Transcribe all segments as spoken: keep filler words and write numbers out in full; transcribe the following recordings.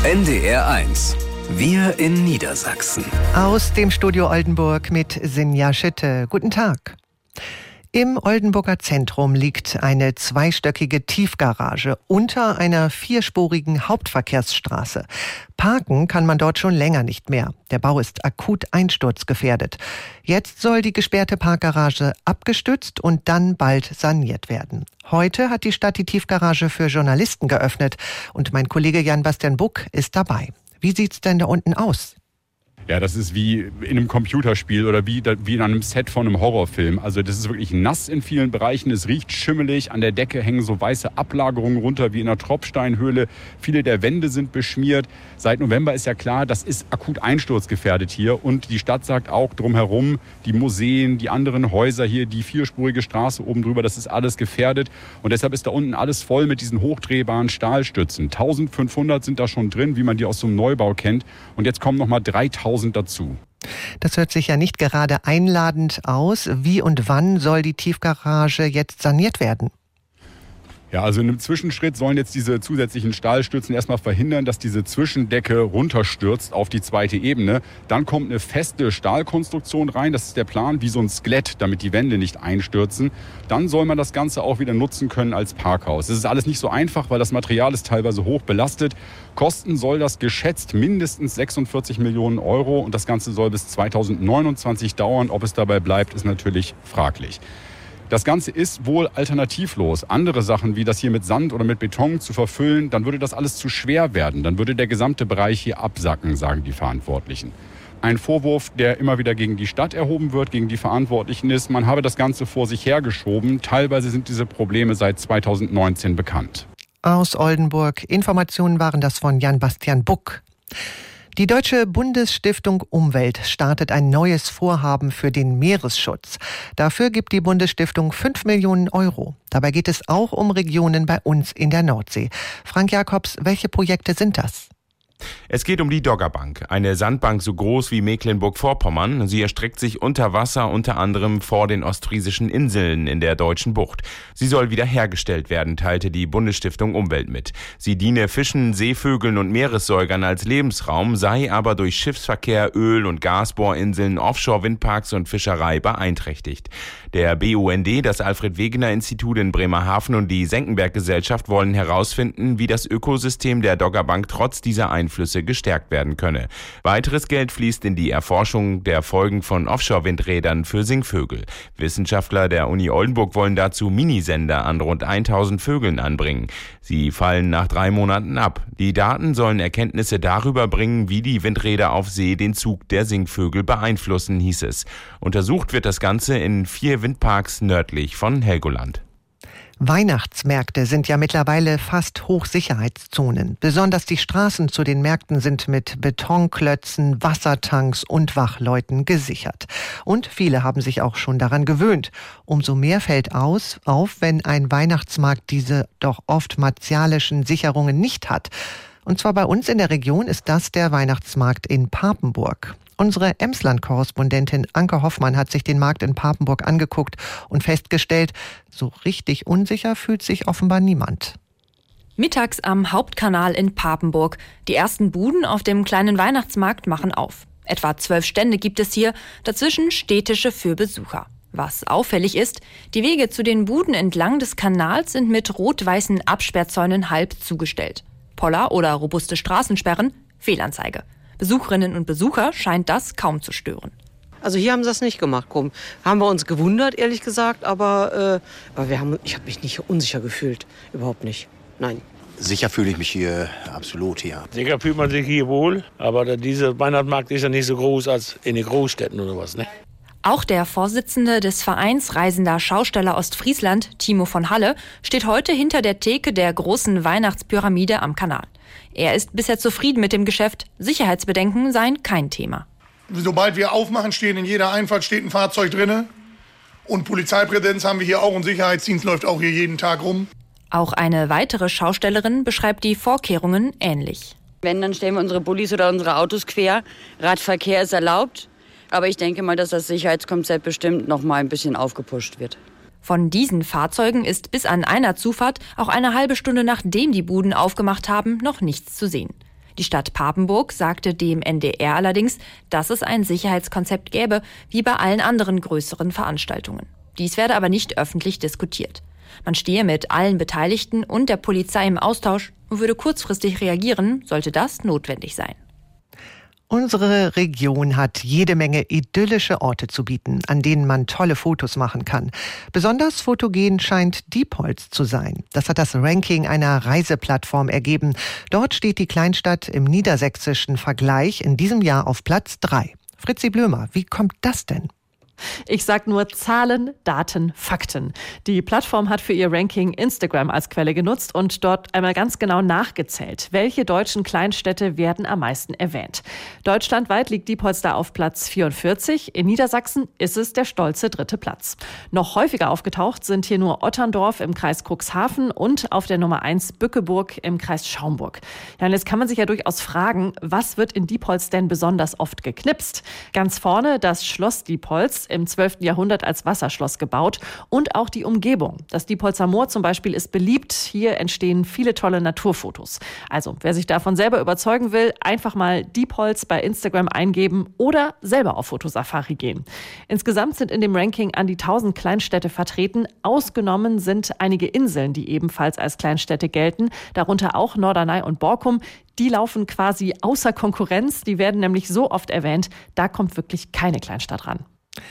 N D R eins. Wir in Niedersachsen. Aus dem Studio Oldenburg mit Sinja Schütte. Guten Tag. Im Oldenburger Zentrum liegt eine zweistöckige Tiefgarage unter einer vierspurigen Hauptverkehrsstraße. Parken kann man dort schon länger nicht mehr. Der Bau ist akut einsturzgefährdet. Jetzt soll die gesperrte Parkgarage abgestützt und dann bald saniert werden. Heute hat die Stadt die Tiefgarage für Journalisten geöffnet und mein Kollege Jan-Bastian Buck ist dabei. Wie sieht's denn da unten aus? Ja, das ist wie in einem Computerspiel oder wie, wie in einem Set von einem Horrorfilm. Also das ist wirklich nass in vielen Bereichen. Es riecht schimmelig. An der Decke hängen so weiße Ablagerungen runter wie in einer Tropfsteinhöhle. Viele der Wände sind beschmiert. Seit November ist ja klar, das ist akut einsturzgefährdet hier. Und die Stadt sagt auch drumherum, die Museen, die anderen Häuser hier, die vierspurige Straße oben drüber, das ist alles gefährdet. Und deshalb ist da unten alles voll mit diesen hochdrehbaren Stahlstützen. eintausendfünfhundert sind da schon drin, wie man die aus so einem Neubau kennt. Und jetzt kommen nochmal dreitausend dazu. Das hört sich ja nicht gerade einladend aus. Wie und wann soll die Tiefgarage jetzt saniert werden? Ja, also in einem Zwischenschritt sollen jetzt diese zusätzlichen Stahlstützen erstmal verhindern, dass diese Zwischendecke runterstürzt auf die zweite Ebene. Dann kommt eine feste Stahlkonstruktion rein, das ist der Plan, wie so ein Skelett, damit die Wände nicht einstürzen. Dann soll man das Ganze auch wieder nutzen können als Parkhaus. Das ist alles nicht so einfach, weil das Material ist teilweise hoch belastet. Kosten soll das geschätzt mindestens sechsundvierzig Millionen Euro und das Ganze soll bis zweitausendneunundzwanzig dauern. Ob es dabei bleibt, ist natürlich fraglich. Das Ganze ist wohl alternativlos. Andere Sachen wie das hier mit Sand oder mit Beton zu verfüllen, dann würde das alles zu schwer werden. Dann würde der gesamte Bereich hier absacken, sagen die Verantwortlichen. Ein Vorwurf, der immer wieder gegen die Stadt erhoben wird, gegen die Verantwortlichen ist, man habe das Ganze vor sich hergeschoben. Teilweise sind diese Probleme seit zweitausendneunzehn bekannt. Aus Oldenburg. Informationen waren das von Jan-Bastian Buck. Die Deutsche Bundesstiftung Umwelt startet ein neues Vorhaben für den Meeresschutz. Dafür gibt die Bundesstiftung fünf Millionen Euro. Dabei geht es auch um Regionen bei uns in der Nordsee. Frank Jakobs, welche Projekte sind das? Es geht um die Doggerbank, eine Sandbank so groß wie Mecklenburg-Vorpommern. Sie erstreckt sich unter Wasser, unter anderem vor den ostfriesischen Inseln in der Deutschen Bucht. Sie soll wiederhergestellt werden, teilte die Bundesstiftung Umwelt mit. Sie diene Fischen, Seevögeln und Meeressäugern als Lebensraum, sei aber durch Schiffsverkehr, Öl- und Gasbohrinseln, Offshore-Windparks und Fischerei beeinträchtigt. Der B U N D, das Alfred-Wegener-Institut in Bremerhaven und die Senckenberg-Gesellschaft wollen herausfinden, wie das Ökosystem der Doggerbank trotz dieser Einflüsse gestärkt werden könne. Weiteres Geld fließt in die Erforschung der Folgen von Offshore-Windrädern für Singvögel. Wissenschaftler der Uni Oldenburg wollen dazu Minisender an rund tausend Vögeln anbringen. Sie fallen nach drei Monaten ab. Die Daten sollen Erkenntnisse darüber bringen, wie die Windräder auf See den Zug der Singvögel beeinflussen, hieß es. Untersucht wird das Ganze in vier Windparks nördlich von Helgoland. Weihnachtsmärkte sind ja mittlerweile fast Hochsicherheitszonen. Besonders die Straßen zu den Märkten sind mit Betonklötzen, Wassertanks und Wachleuten gesichert. Und viele haben sich auch schon daran gewöhnt. Umso mehr fällt aus, auf, wenn ein Weihnachtsmarkt diese doch oft martialischen Sicherungen nicht hat. Und zwar bei uns in der Region ist das der Weihnachtsmarkt in Papenburg. Unsere Emsland-Korrespondentin Anke Hoffmann hat sich den Markt in Papenburg angeguckt und festgestellt, so richtig unsicher fühlt sich offenbar niemand. Mittags am Hauptkanal in Papenburg. Die ersten Buden auf dem kleinen Weihnachtsmarkt machen auf. Etwa zwölf Stände gibt es hier, dazwischen städtische für Besucher. Was auffällig ist, die Wege zu den Buden entlang des Kanals sind mit rot-weißen Absperrzäunen halb zugestellt. Poller oder robuste Straßensperren, Fehlanzeige. Besucherinnen und Besucher scheint das kaum zu stören. Also hier haben sie das nicht gemacht. Komm, haben wir uns gewundert, ehrlich gesagt, aber, äh, aber wir haben, ich habe mich nicht unsicher gefühlt. Überhaupt nicht. Nein. Sicher fühle ich mich hier absolut hier. Sicher fühlt man sich hier wohl, aber dieser Weihnachtsmarkt ist ja nicht so groß als in den Großstädten oder was, ne? Auch der Vorsitzende des Vereins Reisender Schausteller Ostfriesland, Timo von Halle, steht heute hinter der Theke der großen Weihnachtspyramide am Kanal. Er ist bisher zufrieden mit dem Geschäft. Sicherheitsbedenken seien kein Thema. Sobald wir aufmachen, stehen in jeder Einfahrt steht ein Fahrzeug drin. Und Polizeipräsenz haben wir hier auch und Sicherheitsdienst läuft auch hier jeden Tag rum. Auch eine weitere Schaustellerin beschreibt die Vorkehrungen ähnlich. Wenn, dann stellen wir unsere Bullis oder unsere Autos quer. Radverkehr ist erlaubt. Aber ich denke mal, dass das Sicherheitskonzept bestimmt noch mal ein bisschen aufgepusht wird. Von diesen Fahrzeugen ist bis an einer Zufahrt auch eine halbe Stunde nachdem die Buden aufgemacht haben noch nichts zu sehen. Die Stadt Papenburg sagte dem N D R allerdings, dass es ein Sicherheitskonzept gäbe, wie bei allen anderen größeren Veranstaltungen. Dies werde aber nicht öffentlich diskutiert. Man stehe mit allen Beteiligten und der Polizei im Austausch und würde kurzfristig reagieren, sollte das notwendig sein. Unsere Region hat jede Menge idyllische Orte zu bieten, an denen man tolle Fotos machen kann. Besonders fotogen scheint Diepholz zu sein. Das hat das Ranking einer Reiseplattform ergeben. Dort steht die Kleinstadt im niedersächsischen Vergleich in diesem Jahr auf Platz drei. Fritzi Blömer, wie kommt das denn? Ich sag nur Zahlen, Daten, Fakten. Die Plattform hat für ihr Ranking Instagram als Quelle genutzt und dort einmal ganz genau nachgezählt, welche deutschen Kleinstädte werden am meisten erwähnt. Deutschlandweit liegt Diepholz da auf Platz vierundvierzig. In Niedersachsen ist es der stolze dritte Platz. Noch häufiger aufgetaucht sind hier nur Otterndorf im Kreis Cuxhaven und auf der Nummer eins Bückeburg im Kreis Schaumburg. Ja, und jetzt kann man sich ja durchaus fragen, was wird in Diepholz denn besonders oft geknipst? Ganz vorne das Schloss Diepholz, im zwölften Jahrhundert als Wasserschloss gebaut, und auch die Umgebung. Das Diepholzer Moor zum Beispiel ist beliebt. Hier entstehen viele tolle Naturfotos. Also, wer sich davon selber überzeugen will, einfach mal Diepholz bei Instagram eingeben oder selber auf Fotosafari gehen. Insgesamt sind in dem Ranking an die tausend Kleinstädte vertreten. Ausgenommen sind einige Inseln, die ebenfalls als Kleinstädte gelten, darunter auch Norderney und Borkum. Die laufen quasi außer Konkurrenz. Die werden nämlich so oft erwähnt, da kommt wirklich keine Kleinstadt ran.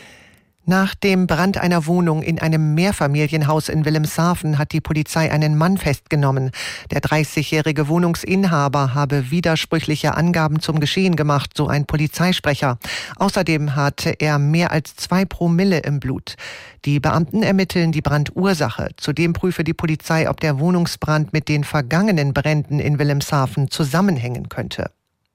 Nach dem Brand einer Wohnung in einem Mehrfamilienhaus in Wilhelmshaven hat die Polizei einen Mann festgenommen. Der dreißigjährige Wohnungsinhaber habe widersprüchliche Angaben zum Geschehen gemacht, so ein Polizeisprecher. Außerdem hatte er mehr als zwei Promille im Blut. Die Beamten ermitteln die Brandursache. Zudem prüfe die Polizei, ob der Wohnungsbrand mit den vergangenen Bränden in Wilhelmshaven zusammenhängen könnte.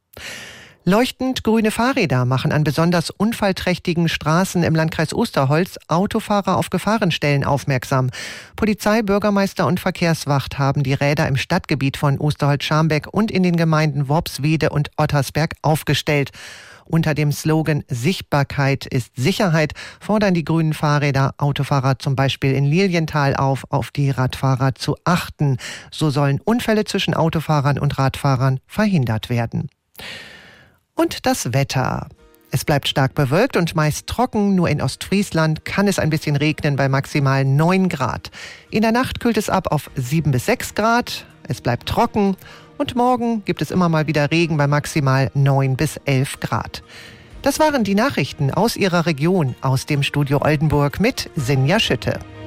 Leuchtend grüne Fahrräder machen an besonders unfallträchtigen Straßen im Landkreis Osterholz Autofahrer auf Gefahrenstellen aufmerksam. Polizei, Bürgermeister und Verkehrswacht haben die Räder im Stadtgebiet von Osterholz-Scharmbeck und in den Gemeinden Worpswede und Ottersberg aufgestellt. Unter dem Slogan Sichtbarkeit ist Sicherheit fordern die grünen Fahrräder Autofahrer zum Beispiel in Lilienthal auf, auf die Radfahrer zu achten. So sollen Unfälle zwischen Autofahrern und Radfahrern verhindert werden. Und das Wetter. Es bleibt stark bewölkt und meist trocken. Nur in Ostfriesland kann es ein bisschen regnen bei maximal neun Grad. In der Nacht kühlt es ab auf sieben bis sechs Grad. Es bleibt trocken. Und morgen gibt es immer mal wieder Regen bei maximal neun bis elf Grad. Das waren die Nachrichten aus Ihrer Region, aus dem Studio Oldenburg mit Sinja Schütte.